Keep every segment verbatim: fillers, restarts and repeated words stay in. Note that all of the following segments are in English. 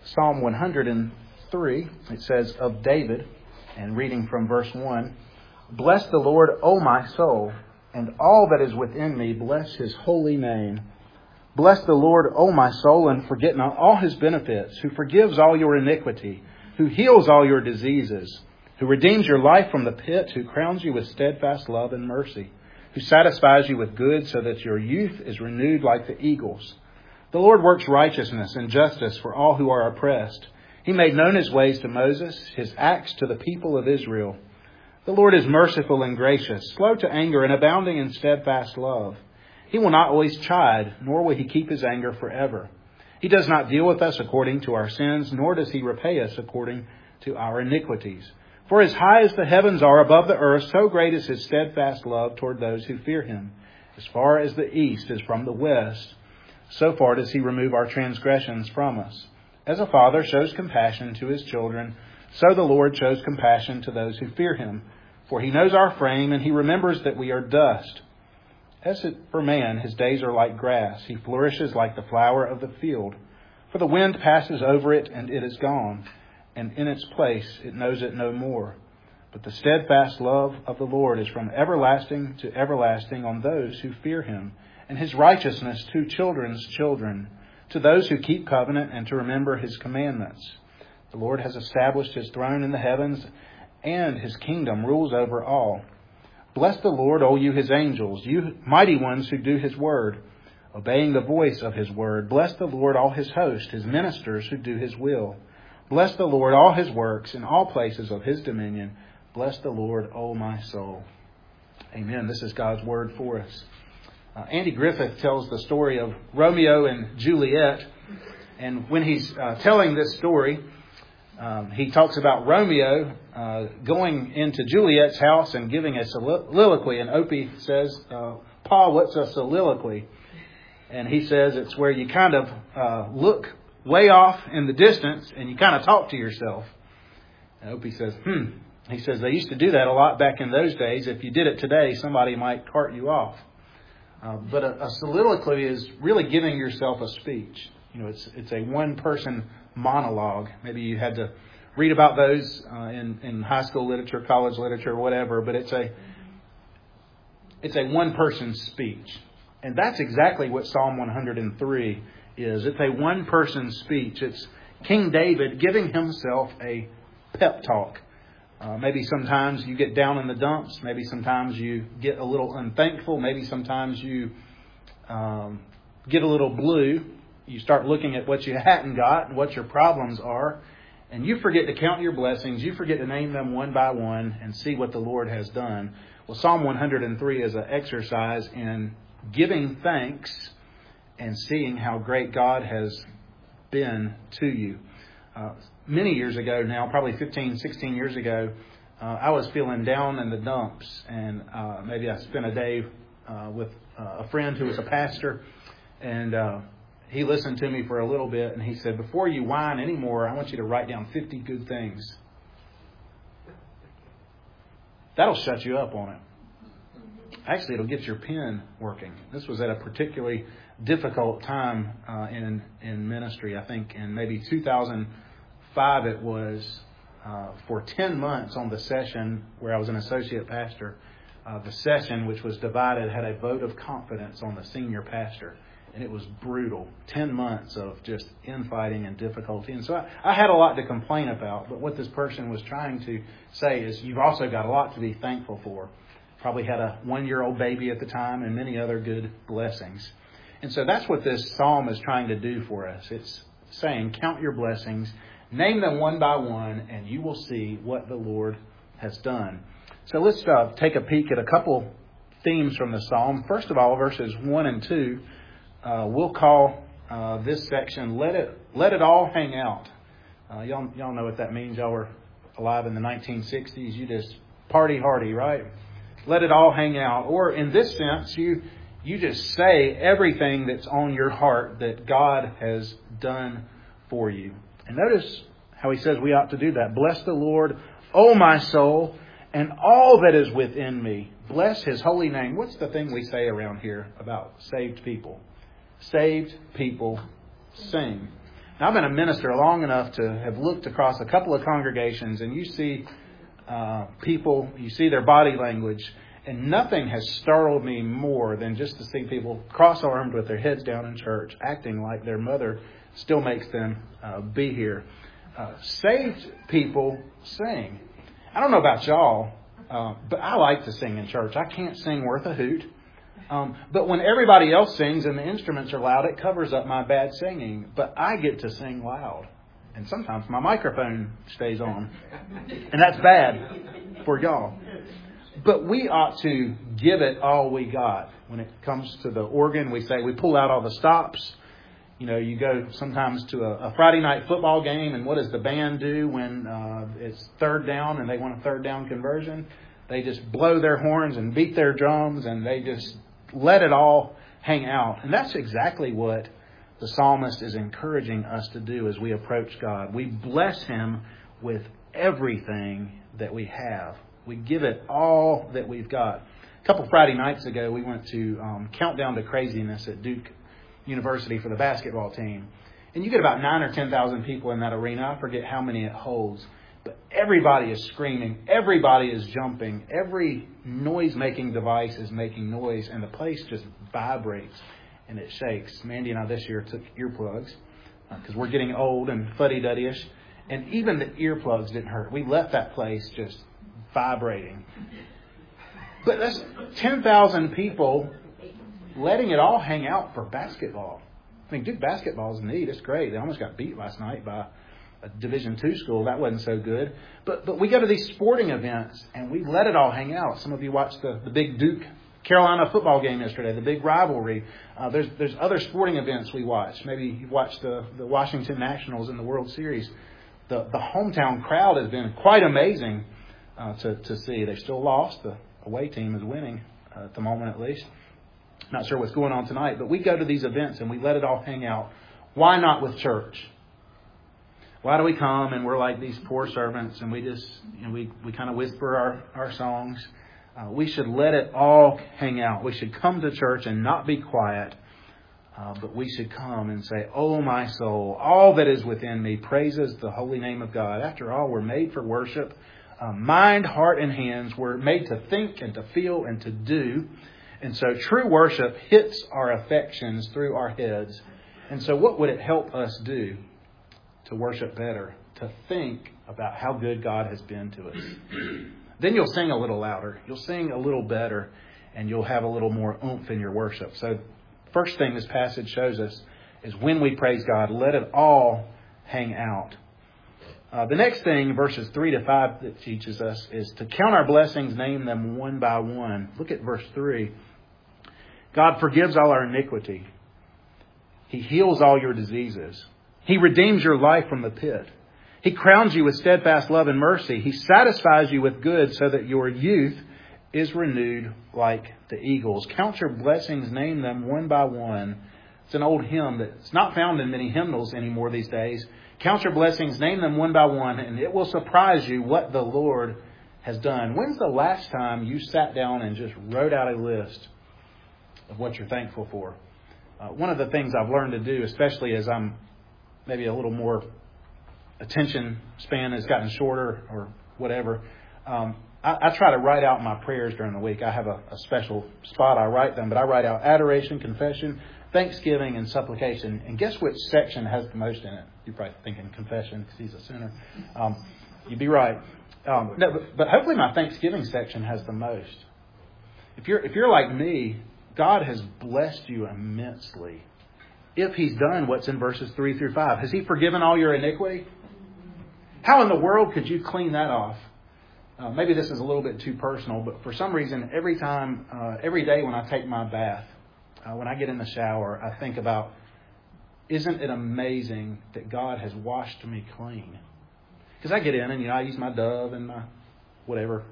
Psalm one hundred three, it says, of David, and reading from verse one, "Bless the Lord, O my soul, and all that is within me, bless his holy name. Bless the Lord, O my soul, and forget not all his benefits, who forgives all your iniquity, who heals all your diseases, who redeems your life from the pit, who crowns you with steadfast love and mercy, who satisfies you with good so that your youth is renewed like the eagles. The Lord works righteousness and justice for all who are oppressed. He made known his ways to Moses, his acts to the people of Israel. The Lord is merciful and gracious, slow to anger and abounding in steadfast love. He will not always chide, nor will he keep his anger forever. He does not deal with us according to our sins, nor does he repay us according to our iniquities. For as high as the heavens are above the earth, so great is his steadfast love toward those who fear him. As far as the east is from the west, so far does he remove our transgressions from us. As a father shows compassion to his children, so the Lord shows compassion to those who fear him. For he knows our frame, and he remembers that we are dust. As for man, his days are like grass. He flourishes like the flower of the field. For the wind passes over it, and it is gone, and in its place it knows it no more. But the steadfast love of the Lord is from everlasting to everlasting on those who fear him, and his righteousness to children's children, to those who keep covenant and to remember his commandments. The Lord has established his throne in the heavens, and his kingdom rules over all. Bless the Lord, all you his angels, you mighty ones who do his word, obeying the voice of his word. Bless the Lord, all his host, his ministers who do his will. Bless the Lord, all his works, in all places of his dominion. Bless the Lord, O my soul." Amen. This is God's word for us. Uh, Andy Griffith tells the story of Romeo and Juliet. And when he's uh, telling this story, um, he talks about Romeo uh, going into Juliet's house and giving a soliloquy. And Opie says, uh, "Paul, what's a soliloquy?" And he says it's where you kind of uh, look way off in the distance and you kind of talk to yourself. And Opie says, hmm. He says they used to do that a lot back in those days. If you did it today, somebody might cart you off. Uh, but a, a soliloquy is really giving yourself a speech. You know, it's it's a one-person monologue. Maybe you had to read about those uh, in in high school literature, college literature, whatever. But it's a it's a one-person speech, and that's exactly what Psalm one hundred three is. It's a one-person speech. It's King David giving himself a pep talk. Uh, maybe sometimes you get down in the dumps. Maybe sometimes you get a little unthankful. Maybe sometimes you um, get a little blue. You start looking at what you hadn't got and what your problems are. And you forget to count your blessings. You forget to name them one by one and see what the Lord has done. Well, Psalm one hundred three is an exercise in giving thanks and seeing how great God has been to you. Uh, many years ago now, probably fifteen, sixteen years ago, uh, I was feeling down in the dumps. And uh, maybe I spent a day uh, with uh, a friend who was a pastor. And uh, he listened to me for a little bit. And he said, "Before you whine anymore, I want you to write down fifty good things." That'll shut you up on it. Actually, it'll get your pen working. This was at a particularly difficult time uh, in in ministry. I think in maybe two thousand five it was, uh, for ten months on the session where I was an associate pastor. Uh, the session, which was divided, had a vote of confidence on the senior pastor. And it was brutal. Ten months of just infighting and difficulty. And so I, I had a lot to complain about. But what this person was trying to say is you've also got a lot to be thankful for. Probably had a one-year-old baby at the time and many other good blessings. And so that's what this psalm is trying to do for us. It's saying, count your blessings, name them one by one, and you will see what the Lord has done. So let's uh, take a peek at a couple themes from the psalm. First of all, verses one and two. Uh, we'll call uh, this section, Let It Let It All Hang Out. Uh, y'all, y'all know what that means. Y'all were alive in the nineteen sixties. You just party hardy, right? Let it all hang out. Or in this sense, you you just say everything that's on your heart that God has done for you. And notice how he says we ought to do that. Bless the Lord, O my soul, and all that is within me. Bless his holy name. What's the thing we say around here about saved people? Saved people sing. Now, I've been a minister long enough to have looked across a couple of congregations, and you see uh, people, you see their body language, and nothing has startled me more than just to see people cross-armed with their heads down in church, acting like their mother still makes them uh, be here. Uh, saved people sing. I don't know about y'all, uh, but I like to sing in church. I can't sing worth a hoot. Um, but when everybody else sings and the instruments are loud, it covers up my bad singing. But I get to sing loud. And sometimes my microphone stays on. And that's bad for y'all. But we ought to give it all we got. When it comes to the organ, we say we pull out all the stops. You know, you go sometimes to a, a Friday night football game, and what does the band do when uh, it's third down and they want a third down conversion? They just blow their horns and beat their drums, and they just let it all hang out. And that's exactly what the psalmist is encouraging us to do as we approach God. We bless Him with everything that we have. We give it all that we've got. A couple Friday nights ago, we went to um, Countdown to Craziness at Duke University for the basketball team. And you get about nine or ten thousand people in that arena. I forget how many it holds. But everybody is screaming. Everybody is jumping. Every noise-making device is making noise. And the place just vibrates and it shakes. Mandy and I this year took earplugs because uh, we're getting old and fuddy-duddyish. And even the earplugs didn't hurt. We left that place just vibrating. But that's ten thousand people letting it all hang out for basketball. I mean, Duke basketball is neat. It's great. They almost got beat last night by a Division two school. That wasn't so good. But but we go to these sporting events and we let it all hang out. Some of you watched the, the big Duke Carolina football game yesterday, the big rivalry. Uh, there's there's other sporting events we watch. Maybe you watched the, the Washington Nationals in the World Series. The the hometown crowd has been quite amazing uh, to, to see. They still lost. The away team is winning uh, at the moment at least. Not sure what's going on tonight, but we go to these events and we let it all hang out. Why not with church? Why do we come and we're like these poor servants and we just, you know, we, we kind of whisper our, our songs? Uh, we should let it all hang out. We should come to church and not be quiet, uh, but we should come and say, "Oh, my soul, all that is within me praises the holy name of God." After all, we're made for worship. Uh, mind, heart, and hands. We're made to think and to feel and to do. And so true worship hits our affections through our heads. And so what would it help us do to worship better? To think about how good God has been to us. Then you'll sing a little louder. You'll sing a little better. And you'll have a little more oomph in your worship. So first thing this passage shows us is when we praise God, let it all hang out. Uh, the next thing, verses three to five, that teaches us is to count our blessings, name them one by one. Look at verse three. God forgives all our iniquity. He heals all your diseases. He redeems your life from the pit. He crowns you with steadfast love and mercy. He satisfies you with good so that your youth is renewed like the eagles. Count your blessings, name them one by one. It's an old hymn that's not found in many hymnals anymore these days. Count your blessings, name them one by one, and it will surprise you what the Lord has done. When's the last time you sat down and just wrote out a list of what you're thankful for? Uh, one of the things I've learned to do, especially as I'm maybe a little more attention span has gotten shorter or whatever, um, I, I try to write out my prayers during the week. I have a, a special spot I write them, but I write out adoration, confession, thanksgiving, and supplication. And guess which section has the most in it? You're probably thinking confession because he's a sinner. Um, you'd be right. Um, no, but, but hopefully my thanksgiving section has the most. If you're if you're like me, God has blessed you immensely. If He's done what's in verses three through five. Has He forgiven all your iniquity? How in the world could you clean that off? Uh, maybe this is a little bit too personal, but for some reason, every time, uh, every day when I take my bath, uh, when I get in the shower, I think about, isn't it amazing that God has washed me clean? Because I get in and, you know, I use my Dove and my whatever.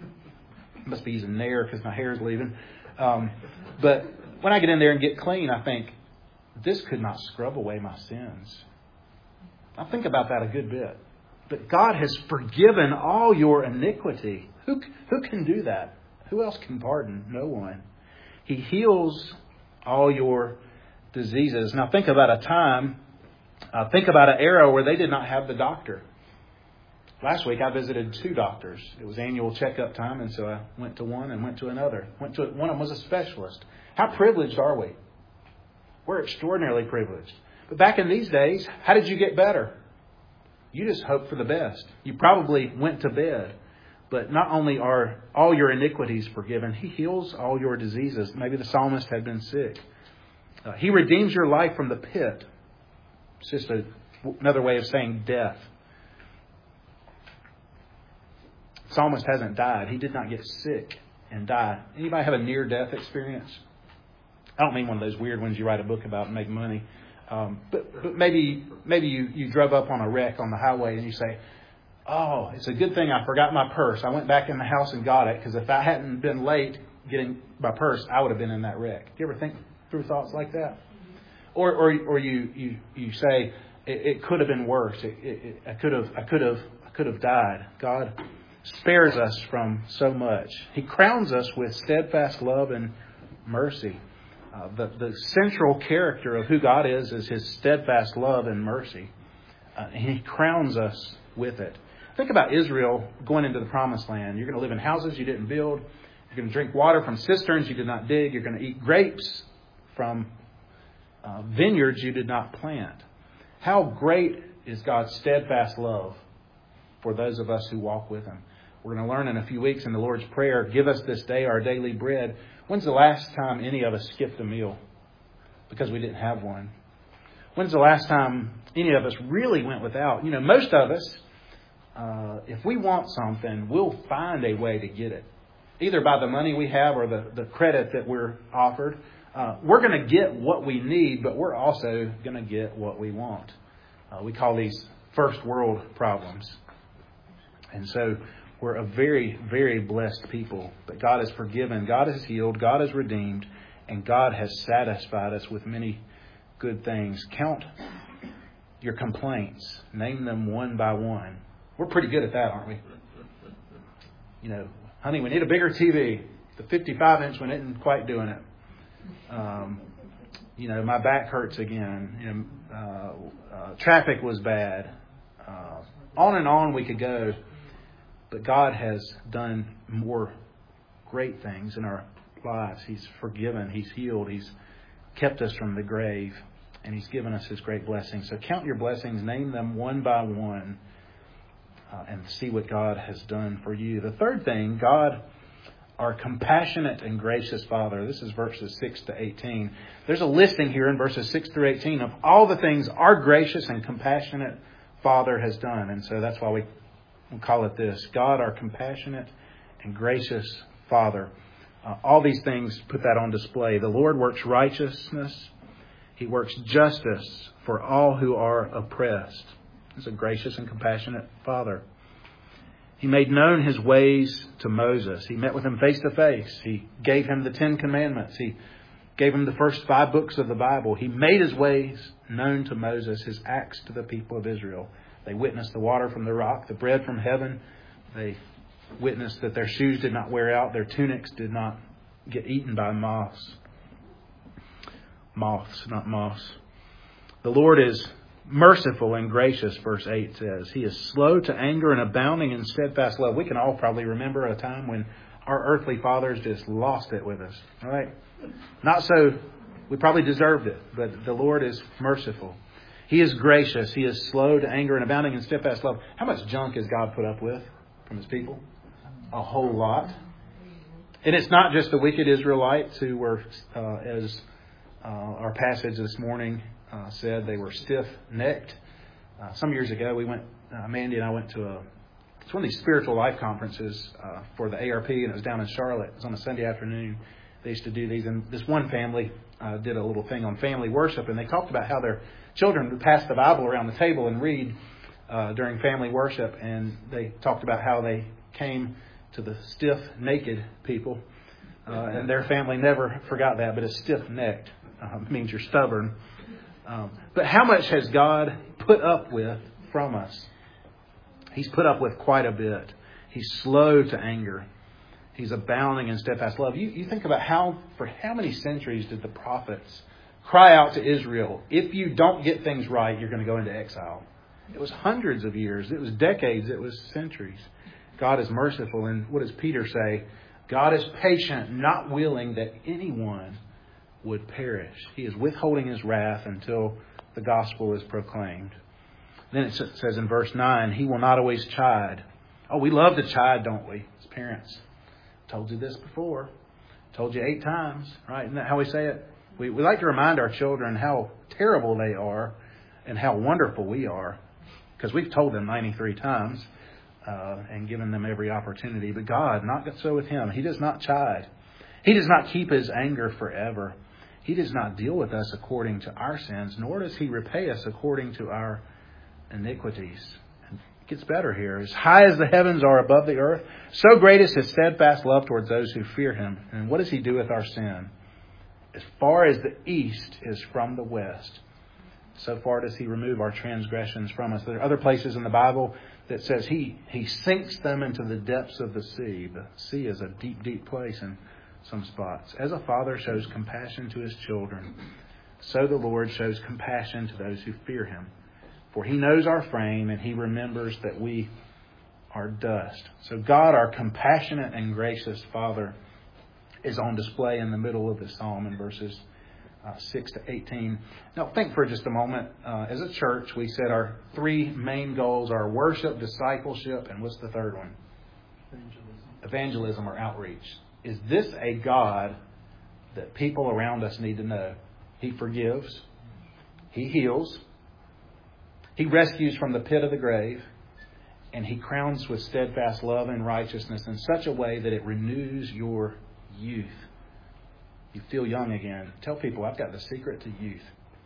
I must be using Nair because my hair is leaving. Um, but when I get in there and get clean, I think, this could not scrub away my sins. I think about that a good bit. But God has forgiven all your iniquity. Who, who can do that? Who else can pardon? No one. He heals all your diseases. Now think about a time Uh, think about an era where they did not have the doctor. Last week I visited two doctors. It was annual checkup time, and so I went to one and went to another. Went to one of them was a specialist. How privileged are we? We're extraordinarily privileged. But back in these days, how did you get better? You just hoped for the best. You probably went to bed. But not only are all your iniquities forgiven, He heals all your diseases. Maybe the psalmist had been sick. Uh, he redeems your life from the pit. It's just a, another way of saying death. The psalmist hasn't died. He did not get sick and die. Anybody have a near-death experience? I don't mean one of those weird ones you write a book about and make money. Um, but, but maybe maybe you, you drove up on a wreck on the highway and you say, oh, it's a good thing I forgot my purse. I went back in the house and got it, because if I hadn't been late getting my purse, I would have been in that wreck. Do you ever think through thoughts like that? Or or, or you, you, you say, it, it could have been worse. It, it, it, I could have I could have I could have died. God spares us from so much. He crowns us with steadfast love and mercy. Uh, the, the central character of who God is is His steadfast love and mercy. Uh, and He crowns us with it. Think about Israel going into the promised land. You're going to live in houses you didn't build. You're going to drink water from cisterns you did not dig. You're going to eat grapes from uh, vineyards you did not plant. How great is God's steadfast love for those of us who walk with Him. We're going to learn in a few weeks in the Lord's Prayer, give us this day our daily bread. When's the last time any of us skipped a meal because we didn't have one? When's the last time any of us really went without? You know, most of us, uh, if we want something, we'll find a way to get it. Either by the money we have or the, the credit that we're offered. Uh, we're going to get what we need, but we're also going to get what we want. Uh, we call these first world problems. And so we're a very, very blessed people. But God has forgiven, God has healed, God has redeemed, and God has satisfied us with many good things. Count your complaints. Name them one by one. We're pretty good at that, aren't we? You know, honey, we need a bigger T V. The fifty-five inch one isn't quite doing it. Um, you know, my back hurts again. You know, uh, uh, traffic was bad. Uh, on and on we could go. But God has done more great things in our lives. He's forgiven. He's healed. He's kept us from the grave. And He's given us His great blessings. So count your blessings. Name them one by one. Uh, and see what God has done for you. The third thing, God, our compassionate and gracious Father. This is verses six to eighteen. There's a listing here in verses six through eighteen of all the things our gracious and compassionate Father has done. And so that's why we We'll call it this. God, our compassionate and gracious Father. Uh, all these things put that on display. The Lord works righteousness. He works justice for all who are oppressed. He's a gracious and compassionate Father. He made known His ways to Moses. He met with him face to face. He gave him the Ten Commandments. He gave him the first five books of the Bible. He made His ways known to Moses, His acts to the people of Israel. They witnessed the water from the rock, the bread from heaven. They witnessed that their shoes did not wear out. Their tunics did not get eaten by moths. Moths, not moths. The Lord is merciful and gracious, verse eight says. He is slow to anger and abounding in steadfast love. We can all probably remember a time when our earthly fathers just lost it with us. All right? Not so. We probably deserved it, but the Lord is merciful. He is gracious. He is slow to anger and abounding in steadfast love. How much junk has God put up with from His people? A whole lot. And it's not just the wicked Israelites who were, uh, as uh, our passage this morning uh, said, they were stiff-necked. Uh, some years ago, we went, uh, Mandy and I went to a, it's one of these spiritual life conferences uh, for the A R P, and it was down in Charlotte. It was on a Sunday afternoon. They used to do these, and this one family uh, did a little thing on family worship, and they talked about how their children would pass the Bible around the table and read uh, during family worship, and they talked about how they came to the stiff, naked people, uh, and their family never forgot that, but it's stiff-necked. Uh, it means you're stubborn. Um, but how much has God put up with from us? He's put up with quite a bit. He's slow to anger. He's abounding in steadfast love. You, you think about how, for how many centuries did the prophets cry out to Israel, if you don't get things right, you're going to go into exile. It was hundreds of years. It was decades. It was centuries. God is merciful. And what does Peter say? God is patient, not willing that anyone would perish. He is withholding his wrath until the gospel is proclaimed. Then it says in verse nine, He will not always chide. Oh, we love to chide, don't we, as parents? Told you this before. Told you eight times, right? Isn't that how we say it? We, we like to remind our children how terrible they are and how wonderful we are, because we've told them ninety-three times uh, and given them every opportunity. But God, not so with Him. He does not chide. He does not keep His anger forever. He does not deal with us according to our sins, nor does He repay us according to our iniquities. And it gets better here. As high as the heavens are above the earth, so great is His steadfast love towards those who fear Him. And what does He do with our sin? As far as the east is from the west, so far does He remove our transgressions from us. There are other places in the Bible that says He, he sinks them into the depths of the sea. The sea is a deep, deep place in some spots. As a father shows compassion to his children, so the Lord shows compassion to those who fear Him. For He knows our frame, and He remembers that we are dust. So God, our compassionate and gracious Father, is on display in the middle of the psalm in verses uh, six to eighteen. Now think for just a moment. Uh, as a church, we said our three main goals are worship, discipleship, and what's the third one? Evangelism. Evangelism or outreach. Is this a God that people around us need to know? He forgives. He heals. He rescues from the pit of the grave. And He crowns with steadfast love and righteousness in such a way that it renews your youth. You feel young again. Tell people, I've got the secret to youth.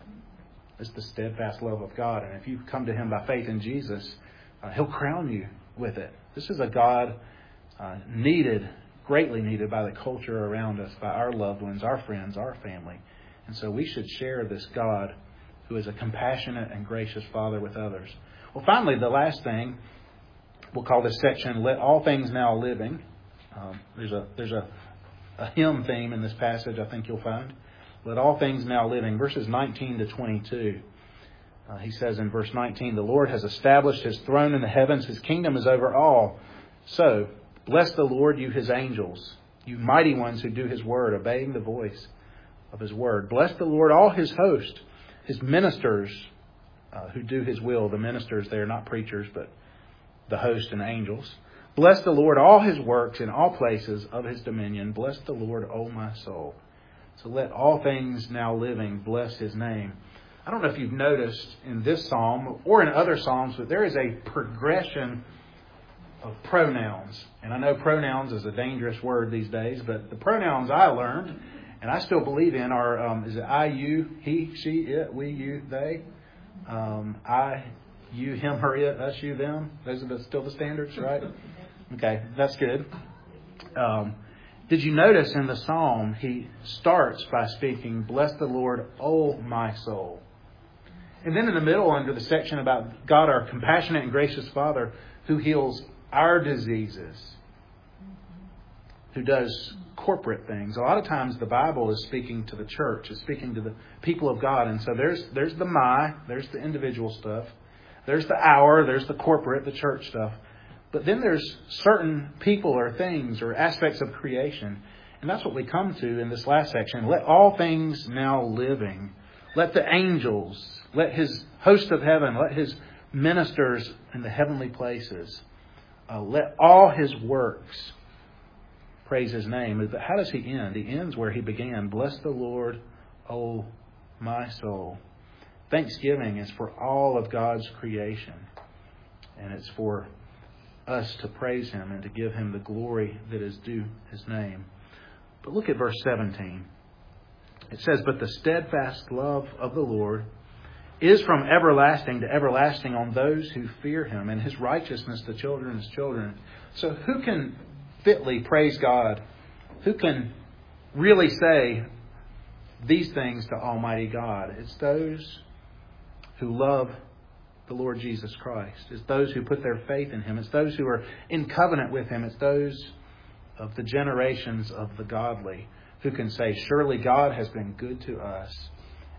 It's the steadfast love of God. And if you come to Him by faith in Jesus, uh, He'll crown you with it. This is a God uh, needed, greatly needed by the culture around us, by our loved ones, our friends, our family. And so we should share this God who is a compassionate and gracious Father with others. Well, finally, the last thing, we'll call this section, Let All Things Now Living. Um, there's a there's a A hymn theme in this passage, I think you'll find. Let all things now living. Verses nineteen to twenty-two. Uh, he says in verse nineteen, The Lord has established His throne in the heavens. His kingdom is over all. So, bless the Lord, you His angels, you mighty ones who do His word, obeying the voice of His word. Bless the Lord, all His host, His ministers uh, who do His will. The ministers, they are not preachers, but the host and angels. Bless the Lord, all His works in all places of His dominion. Bless the Lord, O my soul. So let all things now living bless His name. I don't know if you've noticed in this psalm or in other psalms, but there is a progression of pronouns. And I know pronouns is a dangerous word these days, but the pronouns I learned, and I still believe in, are, um, is it I, you, he, she, it, we, you, they? Um, I, you, him, her, it, us, you, them. Those are the, still the standards, right? Okay, that's good. Um, did you notice in the psalm, he starts by speaking, Bless the Lord, O my soul. And then in the middle, under the section about God, our compassionate and gracious Father, who heals our diseases, who does corporate things. A lot of times the Bible is speaking to the church, is speaking to the people of God. And so there's there's the my, there's the individual stuff. There's the our, there's the corporate, the church stuff. But then there's certain people or things or aspects of creation. And that's what we come to in this last section. Let all things now living. Let the angels, let His host of heaven, let His ministers in the heavenly places, uh, let all His works praise His name. But how does He end? He ends where He began. Bless the Lord, O my soul. Thanksgiving is for all of God's creation. And it's for us to praise Him and to give Him the glory that is due His name. But look at verse seventeen. It says, But the steadfast love of the Lord is from everlasting to everlasting on those who fear Him, and His righteousness to children's children. So who can fitly praise God? Who can really say these things to Almighty God? It's those who love the Lord Jesus Christ. It's those who put their faith in Him. It's those who are in covenant with Him. It's those of the generations of the godly who can say, Surely God has been good to us,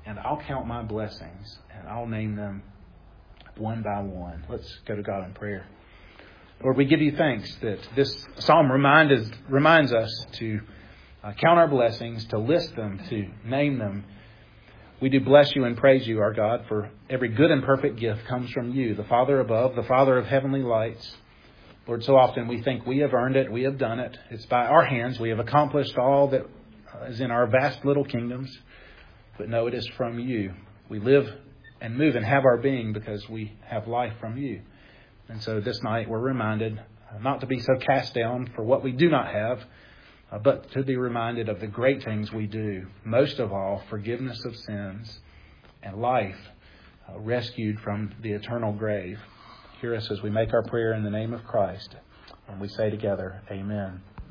and I'll count my blessings, and I'll name them one by one. Let's go to God in prayer. Lord, we give you thanks that this psalm remind us, reminds us to uh, count our blessings, to list them, to name them. We do bless you and praise you, our God, for every good and perfect gift comes from you, the Father above, the Father of heavenly lights. Lord, so often we think we have earned it, we have done it. It's by our hands we have accomplished all that is in our vast little kingdoms. But no, it is from you. We live and move and have our being because we have life from you. And so this night we're reminded not to be so cast down for what we do not have, Uh, but to be reminded of the great things we do. Most of all, forgiveness of sins and life uh, rescued from the eternal grave. Hear us as we make our prayer in the name of Christ. And we say together, Amen.